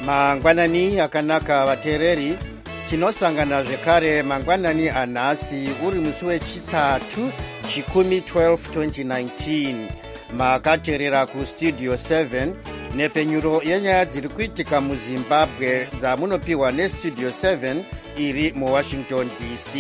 mangwanani akanaka vateereri, tinosangana zvekare mangwanani anhasi uri musi wechitatu chikumi 12 2019. makateerera kustudio 7 nepfenyuro yenyaya dziri kuitika muzimbabwe dzamunopiwa nestudio 7 iri muwashington dc.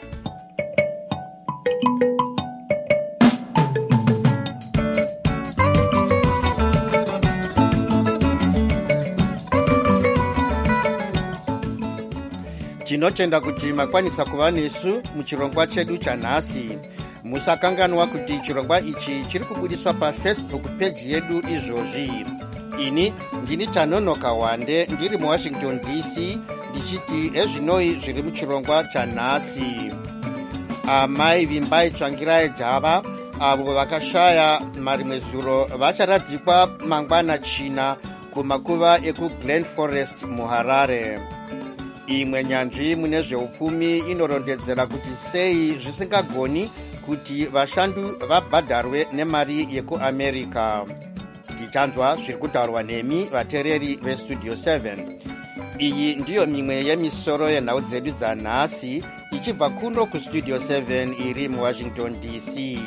tinotenda kuti makwanisa kuva nesu muchirongwa chedu chanhasi. musakanganwa kuti chirongwa ichi chiri kubudiswa pafacebook peji yedu izvozvi. ini ndini Tanonoka Wande ndiri muwashington dc ndichiti ezvinoi zviri muchirongwa chanhasi. amai vimbai tsvangirai java avo vakashaya marimwe zuro vacharadzikwa mangwana china kumakuva ekuglen forest muharare. imwe nyanzvi mune zveupfumi inorondedzera kuti sei zvisingagoni kuti vashandu vabhadharwe nemari yekuamerica. tichanzwa zviri kutaurwa nemi vateereri vestudio 7. iyi ndiyo mimwe yemisoro yenhau dzedu dzanhasi ichibva kuno kustudio 7 iri muwashington dc.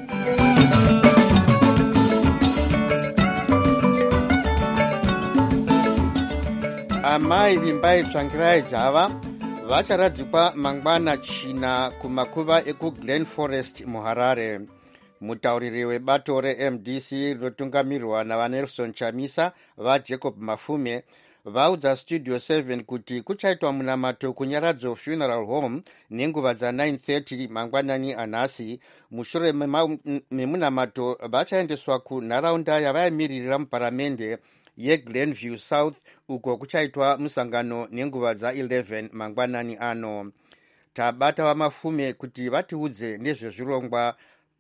amai vimbai tsvangirai java vacharadzikwa mangwana china kumakuva ekuglen forest muharare. mutauriri webato remdc rinotungamirirwa navanelson chamisa vajacob mafume vaudza studio 7 kuti kuchaitwa munamato kunyaradzo funeral home nenguva dza9:30 mangwanani anhasi. mushure memunamato vachaendeswa kunharaunda yavayamiririra muparamende yeglenview south uko kuchaitwa musangano nenguva dza11 mangwanani ano. tabata vamafume kuti vatiudze nezvezvirongwa.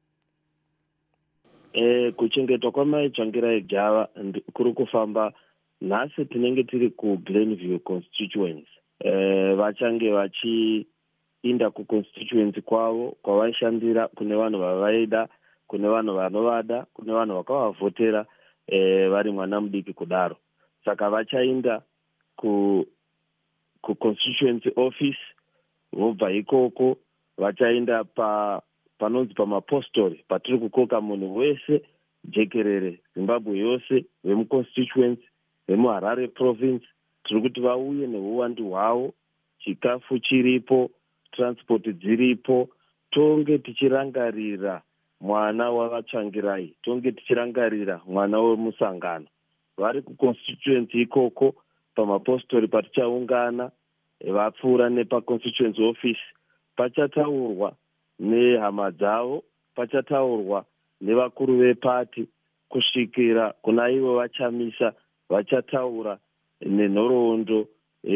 kuchengetwa kwamai tsvangirai java kuri kufamba nhasi. tinenge tiri kuglenview constituency. vachange vachiinda kuconstituency kwavo kwavaishandira kune vanhu vavaida, kune vanhu vanovada, kune vanhu vakavavhotera vari mwana mudiki kudaro. saka vachainda kuconstituency office, vobva ikoko vachainda panonzi pamapostori patiri kukoka munhu wese jekerere zimbabwe yose vemuconstituency vemuharare province. tiri kuti vauye neuwandu hwavo, chikafu chiripo, transport dziripo. tonge tichirangarira mwana wavatsvangirai, tonge tichirangarira mwana wemusangano. vari kuconstituency ikoko pamapostori patichaungana vapfuura nepaconstituency office pachataurwa nehama dzavo, pachataurwa nevakuru vepati kusvikira kuna ivo vachamisa vachataura nenhoroondo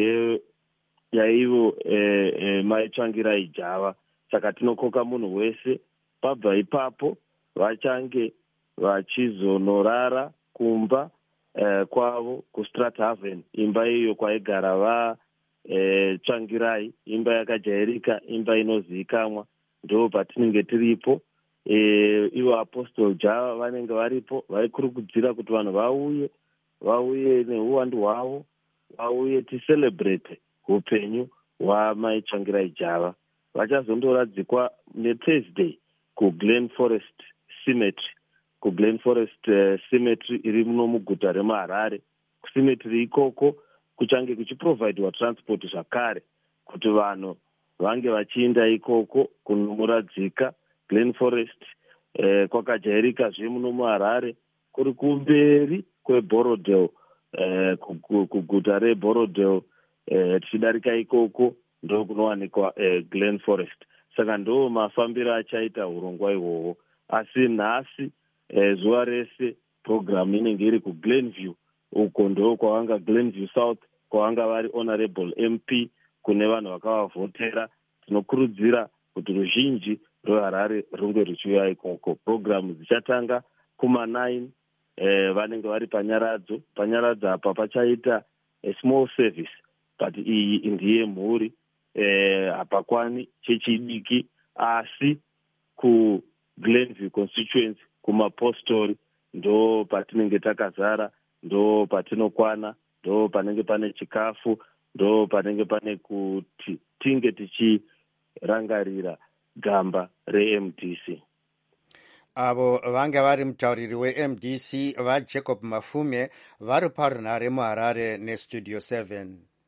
yaivo maitsvangirai java. saka tinokoka munhu wese. pabva ipapo vachange vachizonorara kumba kwavo kustrathaven, imba iyo kwaigara vatsvangirai, imba yakajairika, imba inozivikanwa. ndo patinenge tiripo. ivo apostol java vanenge varipo vaikurukudzira kuti vanhu vauye neuwandu hwavo, vauye ticelebrate upenyu hwamai tsvangirai java. vachazondoradzikwa nethursday kuglen forest cemetery. kuglen forest cemetery iri muno muguta remuharare. kucemetery ikoko kuchange kuchiprovhaidwa transport zvakare kuti vanhu vange vachiinda ikoko kunomuradzika. glen forest kwakajairika zvemuno muharare, kuri kumberi kweborodel, kuguta reborodel. tichidarika ikoko ndo kunowanikwa glen forest. saka ndo mafambiro achaita urongwa ihwohwo. asi nhasi zuva rese programu inenge iri kuglenview, uko ndo kwavanga glenview south, kwavanga vari honorable mp, kune vanhu vakavavhotera. tinokurudzira kuti ruzhinji rweharare runge ruchiuya ikoko. programu dzichatanga kuma9. vanenge vari panyaradzo. panyaradzo apa pachaita small service, but iyi ndiye mhuri. hapakwani chechidiki, asi kuglenview constituency kumapostori ndo patinenge takazara, ndo patinokwana. ndo panenge pane chikafu, ndo panenge pane kuti tinge tichirangarira gamba reMDC. Avo vanga vari mutauriri weMDC vaJacob Mafume vari parunhare muHarare neStudio 7.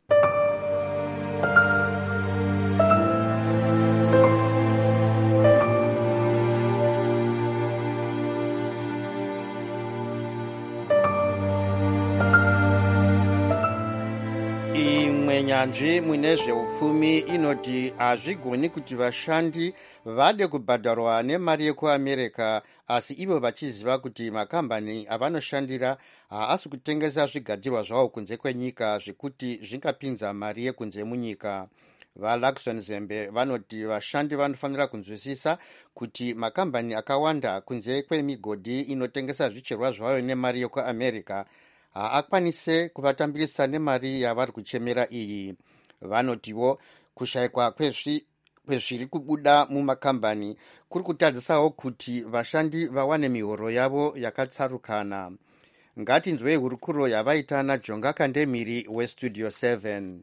Nyanzvi mune zveupfumi inoti hazvigoni kuti vashandi vade kubhadharwa nemari yekuAmerica, asi ivo vachiziva kuti makambani avanoshandira haasi kutengesa zvigadzirwa zvavo kunze kwenyika zvekuti zvingapinza mari yekunze munyika. VaLaxon Zembe vanoti vashandi vanofanira kunzwisisa kuti makambani akawanda kunze kwemigodhi inotengesa zvicherwa zvayo nemari yekuAmerica haakwanise kuvatambirisa nemari yavari kuchemera iyi. Vanotiwo kushayikwa kwezviri kubuda mumakambani kuri kutadzisawo kuti vashandi vawane mihoro yavo yakatsarukana. Ngatinzwei hurukuro yavaita naJonga Kandemiri weStudio 7.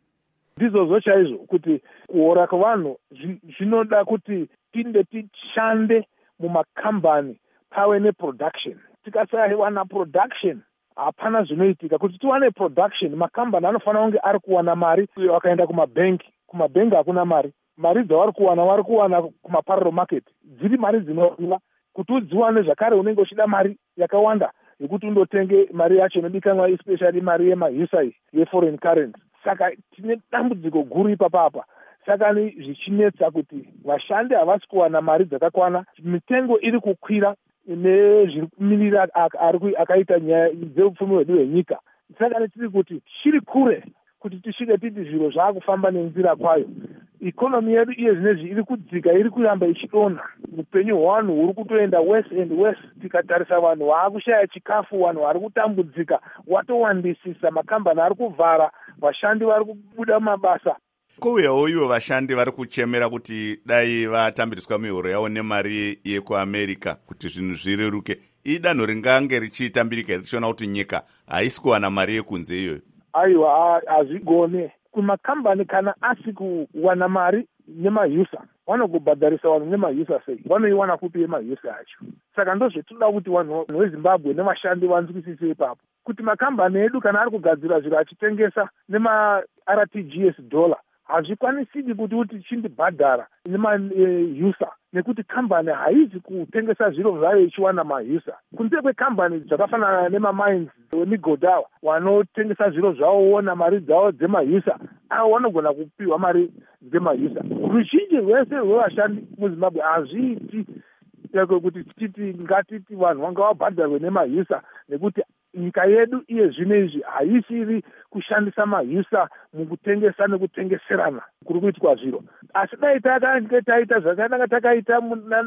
Ndizvo chaizvo kuti kuhora kwevanhu zvinoda kuti tinde tishande mumakambani pave neproduction. Tikasawana production hapana zvinoitika. Kuti tiwane production, makambani anofanira kunge ari kuwana mari wakaenda kumabhengi hakuna mari. Mari dzavari kuwana kumaparallel market dziri mari dzinodiwa. Kuti udziwane zvakare unenge uchida mari yakawanda yekuti undotenge mari yacho inodikanwa, especially mari yemahusa yeforeign currency. Saka tine dambudziko guru ipapa. Saka zvichinetsa kuti vashandi havasi kuwana mari dzakakwana, mitengo iri kukwira nezviri kumirira akaita nyaya dzeupfumi hwedu hwenyika. Saka tiri kuti tiri kure kuti tisvike titi zviro zvaakufamba nenzira kwayo. Ikonomi yedu iye zvinezvi iri kudzika, iri kuramba ichidonha. Upenyu hwevanhu huri kutoenda worse and worse. Tikatarisa vanhu vaakushaya chikafu, vanhu vari kutambudzika, watowandisisa, makambani ari kuvhara, vashandi vari kubuda mabasa. Kouyawo ivo vashandi vari kuchemera kuti dai vatambiriswa mihoro yavo nemari yekuAmerica kuti zvinhu zvireruke. Idanho ringange richitambirika richiona kuti nyika haisi kuwana mari yekunze iyoyo. Aiwa, hazvigone. Kumakambani kana asi kuwana mari nemahusa, vanogobhadharisa vanhu nemahusa sei? Vanoiwana kupi yemahusa acho? Saka ndozvetoda kuti vanhu veZimbabwe nevashandi vanzwisise ipapo. Kuti makambani edu kana ari kugadzira zviro achitengesa nema-RTGS dollar, hazvikwanisiki kuti chindibhadhara nemahusa, nekuti kambani haizi kutengesa zviro zvayo ichiwana mahusa. Kunze kwekambani dzakafanana nemamines wemigodhi awa vanotengesa zviro zvavo wona mari dzavo dzemahusa, avo vanogona kupiwa mari dzemahusa. Ruzhinji rwese rwevashandi muZimbabwe hazviiti kuti titi ngatiti vanhu vanga vabhadharwe nemahusa, nekuti nyika yedu iye zvinezvi haisiri kushandisa mahusa mukutengesa nekutengeserana kuri kuitwa zviro. Asi dai takanga taita zvakanaka takaita muna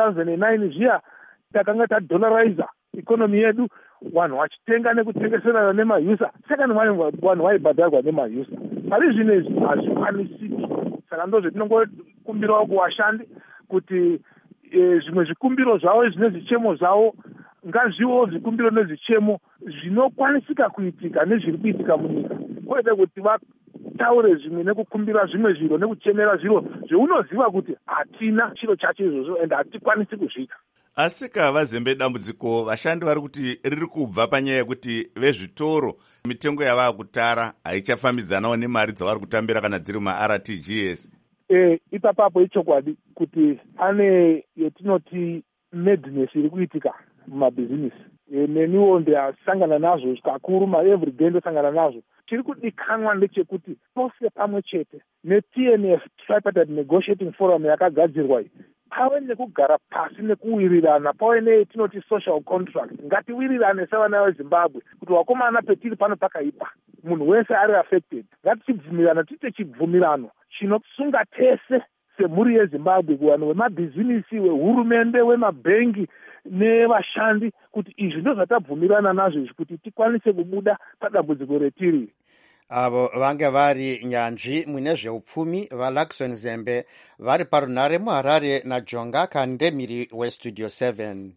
2009 zviya, takanga tadollariza ikonomi yedu, vanhu vachitenga nekutengeserana nemahusa, saka vanhu vaibhadharwa nemahusa. Pari zvinezvi hazvikwanisiki. Saka ndozvetinongokumbirawo kuvashandi kuti zvimwe zvikumbiro zvavo zvinezvichemo zvavo ngazviwo zvikumbiro nezvichemo zvinokwanisika kuitika nezviri kuitika munyika, kwete kuti vataure zvimwe nekukumbira zvimwe zviro nekuchemera zviro zveunoziva kuti hatina chiro chacho izvozvo ende hatikwanisi kuzviita. Asi kavazembe dambudziko vashandi vari kuti riri kubva panyaya yekuti vezvitoro mitengo yavakutara haichafambidzanawo nemari dzavari kutambira kana dziri maRTGS. Ipapapo ichokwadi kuti ane yetinoti madness iri kuitika mumabhizinisi. Neniwo ndasangana nazvo kakuru, everyday ndosangana nazvo. Chiri kudikanwa ndechekuti pose pamwe chete neTNF, Tripartite Negotiating Forum yakagadzirwa iyi, pave nekugara pasi nekuwirirana, pave netinoti social contract. Ngatiwirirane savana veZimbabwe kuti wakomana petiri pano pakaipa, munhu wese ari affected. Ngatichibvumirana, tiite chibvumirano chinosunga tese semhuri yeZimbabwe, kuvanhu vemabhizinisi, wehurumende, wemabhengi nevashandi, kuti izvi ndozvatabvumirana nazvo izvi kuti tikwanise kubuda padambudziko retiri. Avo vanga vari nyanzvi mune zveupfumi vaLaxon Zembe vari parunhare muHarare naJonga Kandemiri weStudio 7.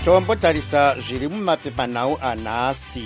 tombotarisa zviri mumapepanhau anhasi.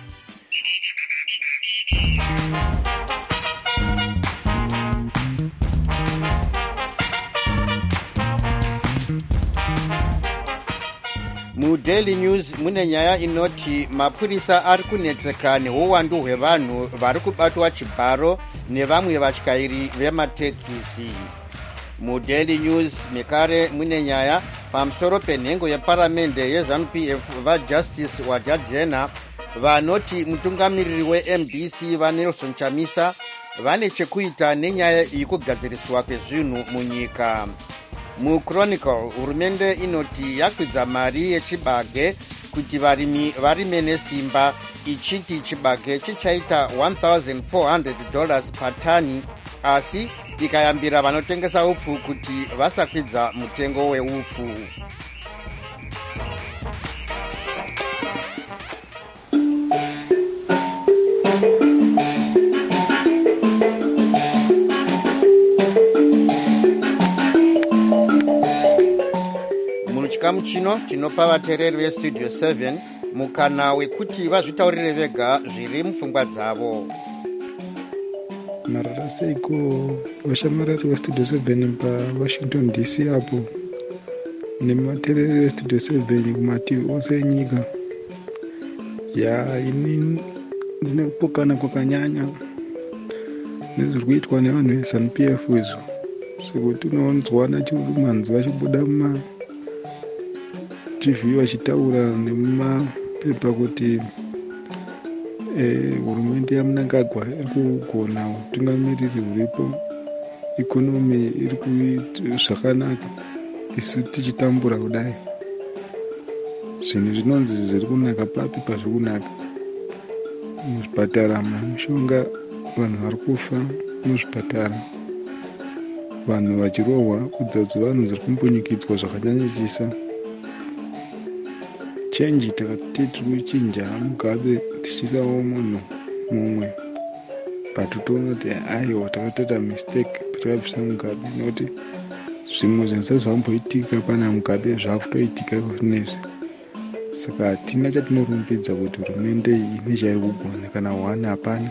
muDaily News mune nyaya inoti mapurisa ari kunetseka neuwandu hwevanhu vari kubatwa chibharo nevamwe vatyairi vematekisi. muDaily News mekare mune nyaya pamusoro penhengo yeparamende yeZANU-PF vaJustice Wadadjena vanoti mutungamiriri weMDC vaNelson Chamisa vane chekuita nenyaya yekugadziriswa kwezvinhu munyika. muChronicle hurumende inoti yakwidza mari yechibage kuti varimi varime nesimba, ichiti chibage chichaita $1,400 patani, asi ikayambira vanotengesa upfu kuti vasakwidza mutengo weupfu. muchikamu chino tinopa vateereri vestudio 7 mukana wekuti vazvitaurire vega zviri mupfungwa dzavo. marara seiko vashamarari vestudio 7 pawashington DC apo nemateereri vestudio 7 kumativi ose enyika. ini ndine kupokana kwakanyanya nezviri kuitwa nevanhu veZANU-PF izvo, sekuti unowanzwana chirumanzi vachibuda muma TV vachitaura nemumapepa kuti hurumende yaMnangagwa iri kugona utungamiriri huripo, ikonomi iri kuita zvakanaka, isu tichitambura kudai. Zvinhu zvinonzi zviri kunaka papi pazviri kunaka. Muzvipatara mishonga, vanhu vari kufa muzvipatara, vanhu vachirohwa, udzodzi vanhu zviri kumbunyikidzwa zvakanyanyisisa. Change takati tiri kuchinja Mugabe tichisawo munhu mumwe, but toona kuti aiwa takatoita mistake patakabvisa Mugabe, nokuti zvimwe zvinhu zvamboitika pana Mugabe zvakutoitika zvinezvi. Saka hatina chatinorumbidza kuti hurumende iyi ine chairi kugona kana wani hapana.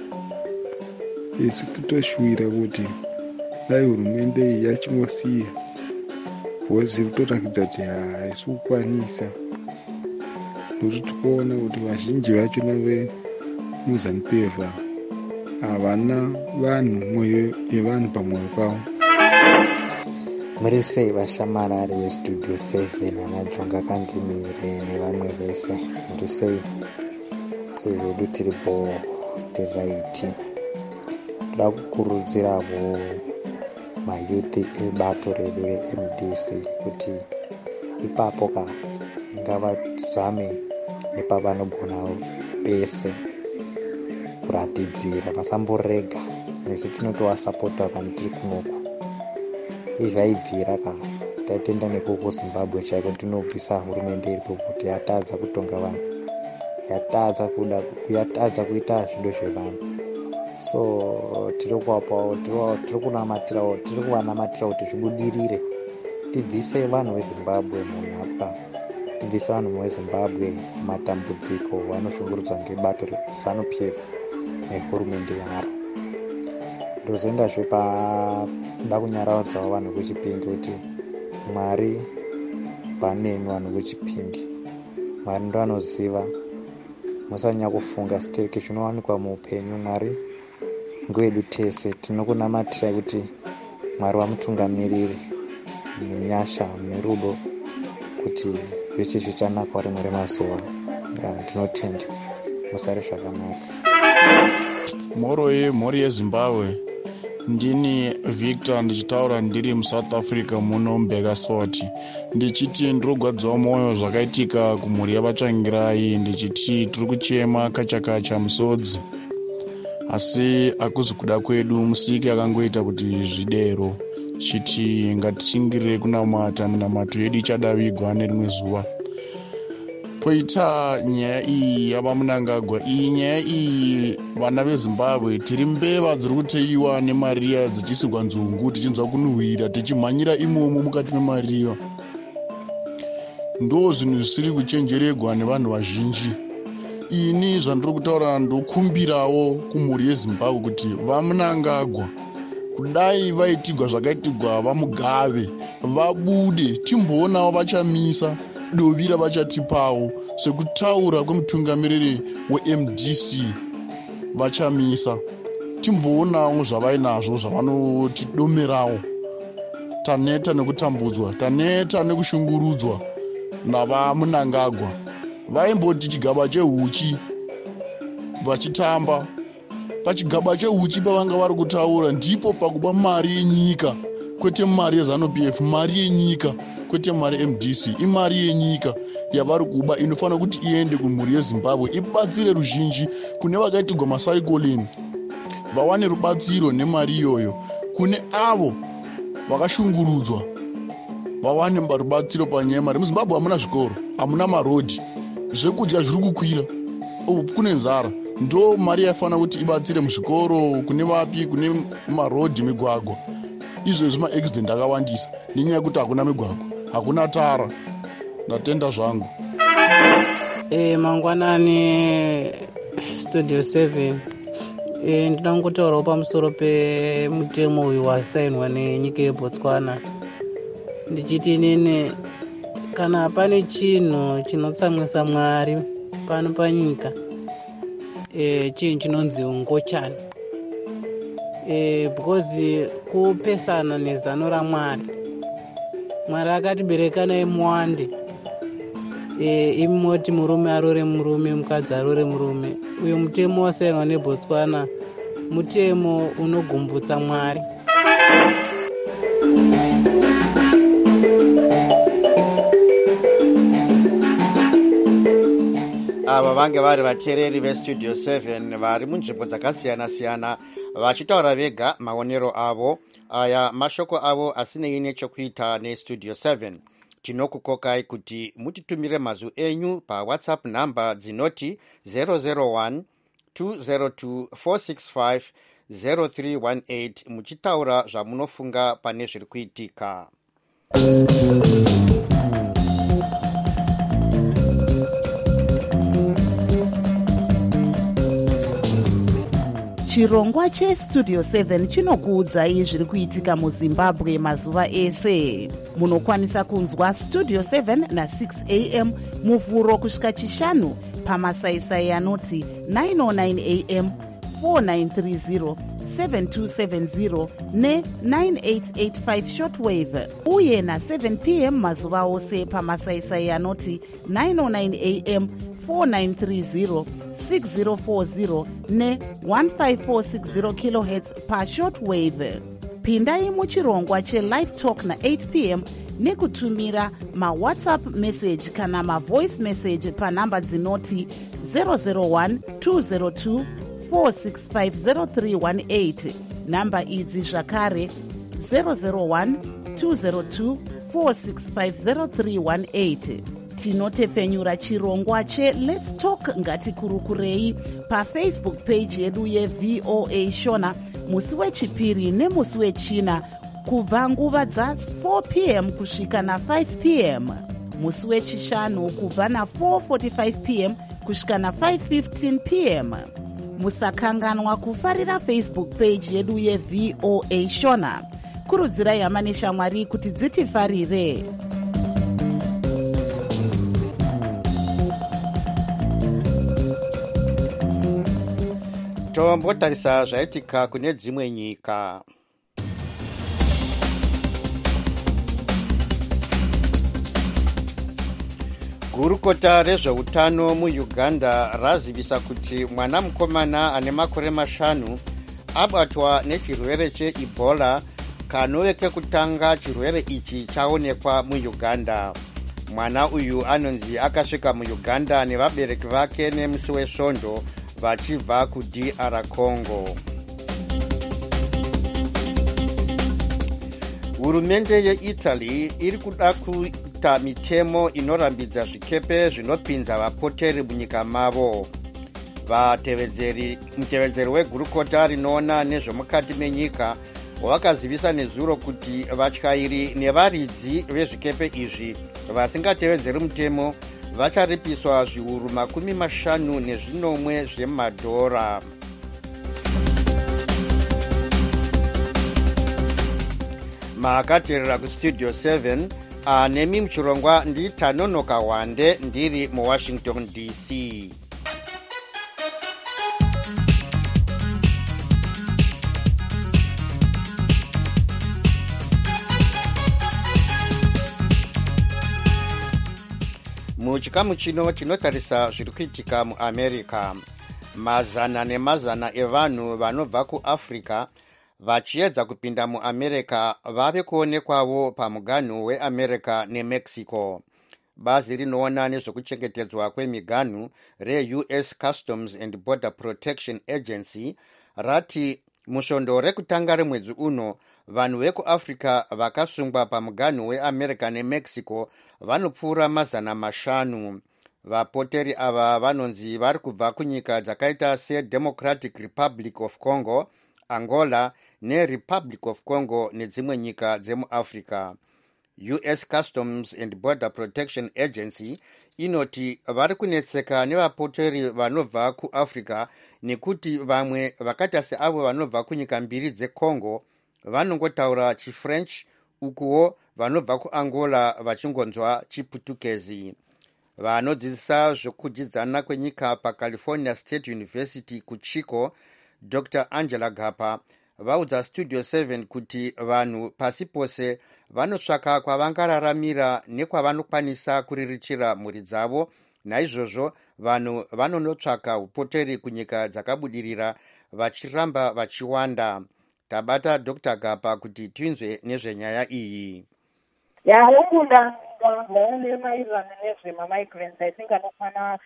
Isu totoshuvira kuti dai hurumende iyi yachingosiya vozi kutorakidza kuti haisi kukwanisa. Ndokuti tikuona kuti vazhinji vachona vemuZANU-PF havana vanhu, mwoyo yevanhu pamwoyo pavo. muri sei vashamarari vestudio 7 anajonga Kandimire nevamwe vese, muri sei? So hedu tiripo tiraiti toda kukurudziravo mayuthi ebato redu reMDC kuti ipapo ngavazame nepavanogona pese kuratidzira, vasamborega. Nesu tinotovasapota kana tiri kunoku. Izvaibvira tatenda nekuku Zimbabwe chaiko tinobvisa hurumende iripo kuti yatadza kutonga vanhu, yatadza kuita zvido zvevanhu. So tiri kuvanamatira kuti zvibudirire, tibvise vanhu veZimbabwe munhapwa, tibvise vanhu veZimbabwe matambudziko vanoshungurudzwa ngebato reZANU-PF nehurumende yaro. Ndozendazve da kunyaradzawo vanhu vechipingi kuti Mwari paneni, vanhu vechipingi Mwari ndo anoziva, musanyanya kufunga siteke zvinowanikwa muupenyu. Mwari ngwedu tese, tinokunamatirai kuti Mwari wamutungamiriri nenyasha nerudo kuti zvese zvichanaka rimwe remazuva. Ndinotenda musare zvakanaka. mhuri yeZimbabwe, ndini Victor ndichitaura ndiri muSouth Africa muno Mbekaswati. Ndichiti ndirogwadzawo mwoyo zvakaitika kumhuri yavatsvangirai, ndichiti tiri kuchema kachakacha musodzi, asi akuzi kuda kwedu. Musiki akangoita kuti zvidero, chiti ngatichingirire kunamata, minamato yedu ichadavigwa nerimwe zuva. Poita nyaya iyi yavaMnangagwa, iyi nyaya iyi vana veZimbabwe tiri mbeva dziri kuteiwa nemariya dzichisigwa nzungu, tichinzwa kunuhwira tichimhanyira imomo mukati memariya. ndo zvinhu zvisiri kuchenjeregwa nevanhu vazhinji. Ini zvandiri kutaura ndokumbirawo kumhuri yeZimbabwe kuti vamunangagwa kudai vaitigwa zvakaitigwa vaMugabe vabude timboonawo vachamisa dovira vachatipawo sekutaura kwemutungamiriri weMDC vachamisa timboonawo zvavainazvo zvavanotidomerawo. Taneta nekutambudzwa, taneta nekushungurudzwa navamunangagwa. Vaimboti chigaba chehuchi vachitamba pachigaba chehuchi pavanga vari kutaura ndipo pakupa mari yenyika kwete mari yeZANU-PF, mari yenyika kwete mari MDC, imari yenyika yavari kuba inofanira kuti iende kumhuri yeZimbabwe ibatsire ruzhinji kune vakaitigwa masarikoleni vawane rubatsiro nemari iyoyo, kune avo vakashungurudzwa vawane rubatsiro panyaya yemari. MuZimbabwe hamuna zvikoro, hamuna marodhi, zvekudya zviri kukwira, kune nzara. Ndo mari yafanira kuti ibatsire muzvikoro, kune vapi, kune marodhi, migwagwa. Izvezvi maaccident akawandisa nenyaya yekuti hakuna migwagwa, hakuna tara. Ndatenda zvangu. Mangwanani Studio 7. Ndinoda kungotaurawo pamusoro pemutemo uyu wasainwa nenyika yeBotswana. Ndichiti inini kana pane chinhu chinotsamwisa Mwari pano panyika, chinhu chinonzi ungochani. Because kupesana nezano raMwari. Mwari akatibereka naye muwande. Imoti murume arore murume, mukadzi arore murume. Uyu mutemo wasainwa neBotswana mutemo unogumbutsa Mwari. Ava vange vari vateereri veStudio 7 vari munzvimbo dzakasiyana-siyana vachitaura vega maonero avo. Aya mashoko avo asinei nechekuita neStudio 7. Tinokukokai kuti mutitumire mazwi enyu paWhatsApp namba dzinoti 001 202 465 0318 muchitaura zvamunofunga pane zviri kuitika. Chirongwa cheStudio 7 chinokuudzai zviri kuitika muZimbabwe mazuva ese. Munokwanisa kunzwa Studio 7 na6 am muvhuro kusvika chishanu pamasaisai anoti 909 am, 4930, 7270 ne9885 shortwave uye na7 pm mazuva ose pamasaisai anoti 909 am, 4930, 6040 ne1546 kHz pashortwave. Pindai muchirongwa chelive talk na8 pm nekutumira mawhatsapp message kana mavoice message panhamba dzinoti 001 202 4650318. Namba idzi zvakare 001 202 4650318. Tinotepfenyura chirongwa cheLet's Talk ngatikurukurei paFacebook page yedu yeVOA Shona musi wechipiri nemusi wechina kubva nguva dza4 pm kusvika na5 pm, musi wechishanu kubva na4:45 pm kusvika na5:15 pm. Musakanganwa kufarira Facebook page yedu yeVOA Shona. Kurudzirai hama neshamwari kuti dzitifarire. Tombotarisa zvaitika kune dzimwe nyika. Gurukota rezveutano muUganda razivisa kuti mwana mukomana ane makore 5 abatwa nechirwere cheEbola kanove kekutanga chirwere ichi chaonekwa muUganda. Mwana uyu anonzi akasvika muUganda nevabereki vake nemusi wesvondo vachibva kuDR Congo. Hurumende yeItaly iri kuda kuita mitemo inorambidza zvikepe zvinopinza vapoteri munyika mavo. Mutevedzeri wegurukota rinoona nezvemukati menyika wakazivisa nezuro kuti vatyairi nevaridzi vezvikepe izvi vasingatevedzeri mutemo vacharipiswa zviuru 50 zvemadhora. maakateerera kustudio 7 anemi muchirongwa nditanonoka wande ndiri muwashington dc. muchikamu chino tinotarisa zviri kuitika muamerica. mazana nemazana evanhu vanobva kuafrica vachiedza kupinda muamerica vave kuonekwawo pamuganhu weamerica nemexico. bazi rinoona nezvekuchengetedzwa kwemiganhu reus Customs and Border Protection Agency rati musvondo rekutanga remwedzi uno vanhu vekuafrica vakasungwa pamuganhu weamerica nemexico vanopfuura 500. vapoteri ava vanonzi vari kubva kunyika dzakaita seDemocratic Republic of Congo, Angola neRepublic of Congo nedzimwe nyika dzemuafrica. US Customs and Border Protection Agency inoti vari kunetseka nevapoteri vanobva kuafrica nekuti vamwe vakaita seavo vanobva kunyika mbiri dzecongo vanongotaura chiFrench, ukuwo vanobva kuangola vachingonzwa chiputukezi. vanodzidzisa zvokudyidzana kwenyika paCalifornia State University kuChico, Dr. Angela Gapa vaudza Studio 7 kuti vanhu pasi pose vanotsvaka kwavangararamira nekwavanokwanisa kuriritira mhuri dzavo. naizvozvo vanhu vanonotsvaka upoteri kunyika dzakabudirira vachiramba vachiwanda. tabata Dr. Gapa kuti tinzwe nezvenyaya iyi. yaumunda maererano nezvemamigrants I think anokwana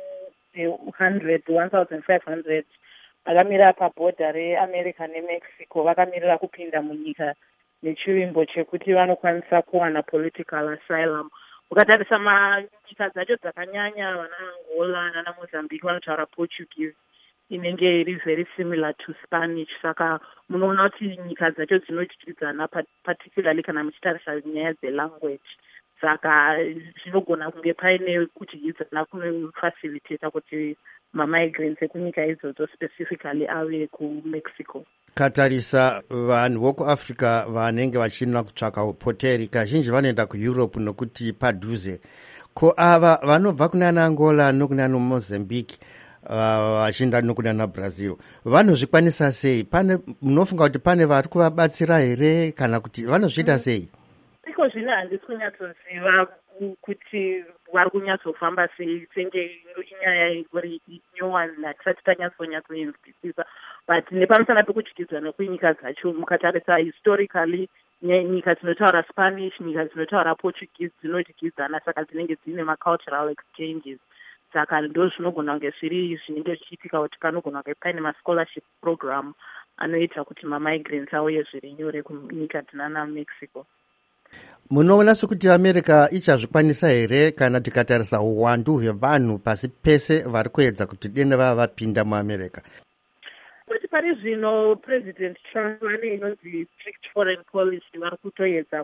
1500 vakamira pabhodha reamerica nemexico vakamirira kupinda munyika nechivimbo chekuti vanokwanisa kuwana political asylum. ukatarisa nyika dzacho dzakanyanya vana Angola nana Mozambique vanotaura Portuguese inenge iri very similar to Spanish. saka munoona kuti nyika dzacho dzinodyidzana particularly kana muchitarisa nyaya dzelanguage. saka zvinogona kunge paine kudyidzana kunofacilitata kuti mamigrants ekunyika idzodzo specifically ave kumexico. katarisa vanhu vokuafrica vanenge vachina kutsvaka upoteri kazhinji vanoenda kueurope nokuti padhuze. ko ava vanobva kunana Angola nokunana Mozambique vachienda nokunana Brazil vanozvikwanisa sei? munofunga kuti pane vari kuvabatsira here kana kuti vanozviita sei? iko zvino handisi kunyatsoziva kuti vari kunyatsofamba sei senge inyaya iri nyowani hatisati tanyatsonyatsonzwisisa but nepamusana pekudyidzana kwenyika dzacho mukatarisa historically nyika dzinotaura Spanish nyika dzinotaura Portuguese dzinodyidzana saka dzinenge dzine macultural exchanges. saka ndo zvinogona kunge zviri zvinenge zvichiitika kuti kanogona kunge paine mascholarship program anoita kuti mamigrants auye zviri nyore kunyika dzinana Mexico. munoona sekuti america ichazvikwanisa here kana tikatarisa uwandu hwevanhu pasi pese vari kuedza kuti dende vava vapinda muamerica? kuti pari zvino president Trump vane inonzi strict foreign policy vari kutoedza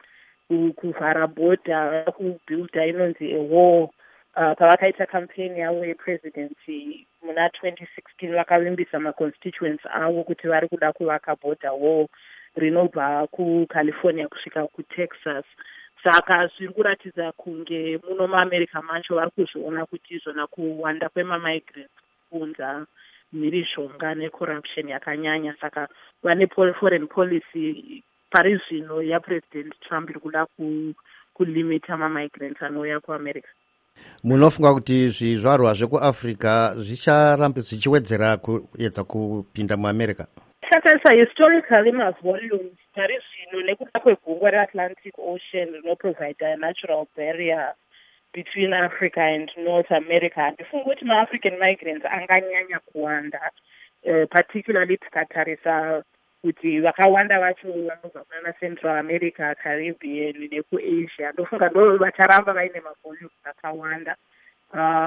kuvhara bhodha kubuilda inonzi awall. pavakaita kampeni yavo yepresidency muna 2016 vakavimbisa maconstituents avo kuti vari kuda kuvaka bhodha wall rinobva kuCalifornia kusvika kuTexas. saka zviri kuratidza kunge muno muamerica macho vari kuzviona kuti izvona kuwanda kwemamigrants kuunza mhirizhonga necorruption yakanyanya. saka vane foreign policy pari zvino yapresident Trump iri kuda kulimita mamigrants anouya kuamerica. munofunga kuti zvizvarwa zvekuafrica zvicharambe zvichiwedzera kuedza kupinda muamerica? tatarisa historically mavolumes pari zvino nekuda kwegungwa reAtlantic Ocean rinoprovide a natural barrier between Africa and North America. Handifungi kuti ma-African migrants anganyanya kuwanda, particularly tikatarisa kuti vakawanda vacho vanobva kunana Central America, Caribbean nekuAsia. Ndofunga ndo vacharamba vaine mavolumes akawanda.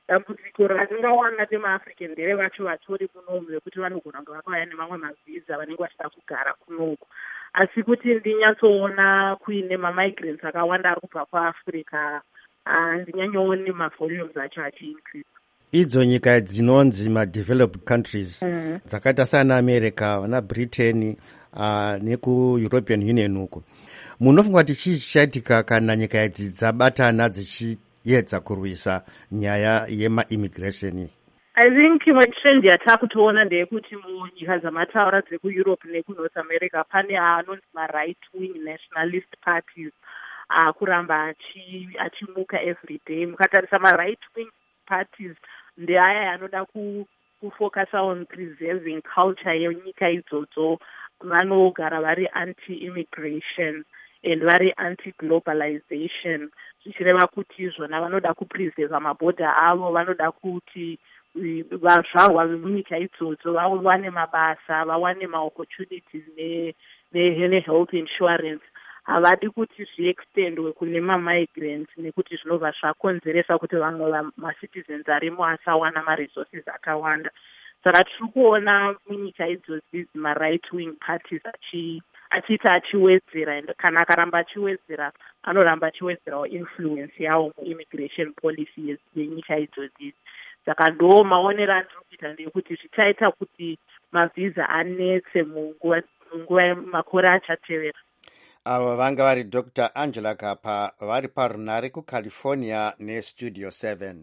dambudziko ratingawanda temaafrican nderevacho vatori kunomu vekuti vanogona kunge vakauya nemamwe mavhiza vanenge vachida kugara kunoku. Asi kuti ndinyatsoona kuine mamigrants akawanda ari kubva kuafrica, handinyanyooni mavolumes acho achiincrease. Idzo nyika dzinonzi madeveloped countries dzakaita sana America, vana Britain nekuEuropean Union uko, munofunga kuti chii chichaitika kana nyika idzi dzabatana dzichiedza kurwisa nyaya yema-immigration? I think imwe trend yatakutoona ndeyekuti munyika dzamataura dzekuEurope nekuNorth America pane anonzi ma-right wing nationalist parties kuramba achimuka every day. Mukatarisa ma-right wing parties ndeaya anoda kufocus on preserving culture yenyika idzodzo. Vanogara vari anti-immigration and vari anti-globalization, zvichireva kuti zvona vanoda kupreserva mabhodha avo, vanoda kuti vazvarwa vemunyika idzodzo vawane mabasa, vawane maopportunities ne-health insurance. Havadi kuti zviextendwe kune mamigrants nekuti zvinobva zvakonzeresa kuti vamwe macitizens arimo asawana maresources akawanda. Saka tiri kuona munyika idzodzi ma-right wing parties achiita achiwedzera, kana akaramba achiwedzera anoramba achiwedzerawo influence yawo mu-immigration policy yenyika idzodzi. Saka ndo maonero andiri kuita ndeyekuti zvichaita kuti mavhiza anetse munguva makore achatevera. Ava vanga vari Dr. Angela Kapa vari parunare kuCalifornia neStudio 7.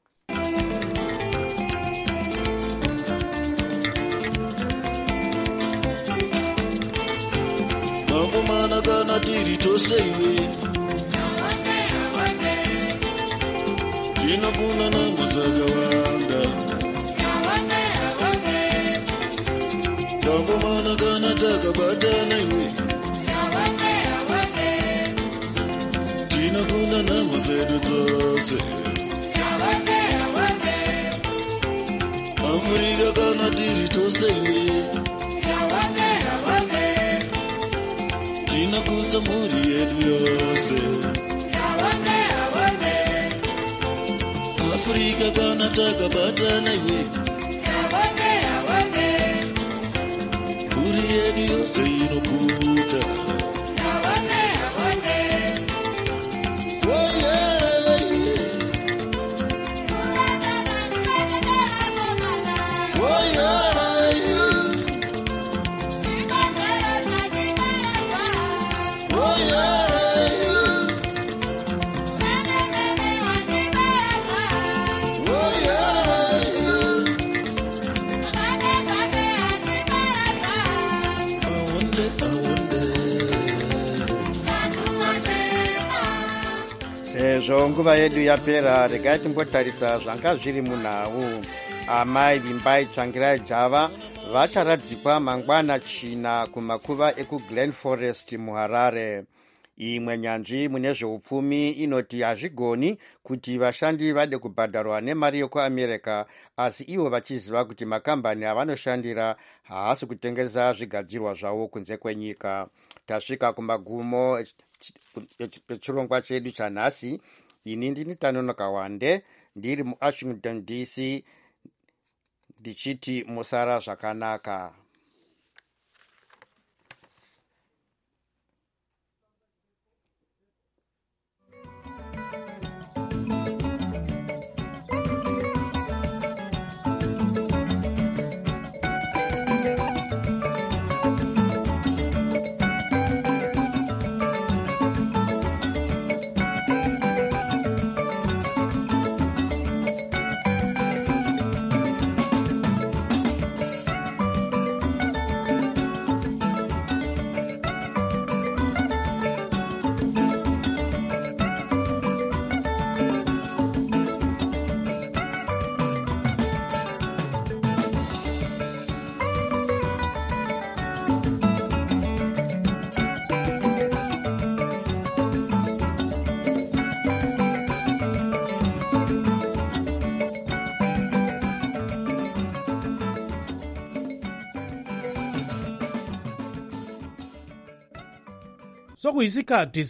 Mangomana kana tiri toseiwe tinakuna nangu dzakawanda. Mangomana kana takabatana iwe tinakuna nangu dzedu dzose. Afrika kana tiri toseiwe tinakudza mhuri yedu yose. Afrika kana takabatana iwe mhuri yedu yose inokuta. Sezvo nguva yedu yapera, regai timbotarisa zvanga zviri munhau. Amai Vimbai Tsvangirai Java vacharadzikwa mangwana china kumakuva ekuGlen Forest muHarare. Imwe nyanzvi mune zveupfumi inoti hazvigoni kuti vashandi vade kubhadharwa nemari yekuAmerica, asi ivo vachiziva kuti makambani avanoshandira haasi kutengesa zvigadzirwa zvavo kunze kwenyika. Tasvika kumagumo echirongwa chedu chanhasi. Ini ndini Tanonoka Wande ndiri muWashington DC ndichiti musara zvakanaka. Sokuyisikhathi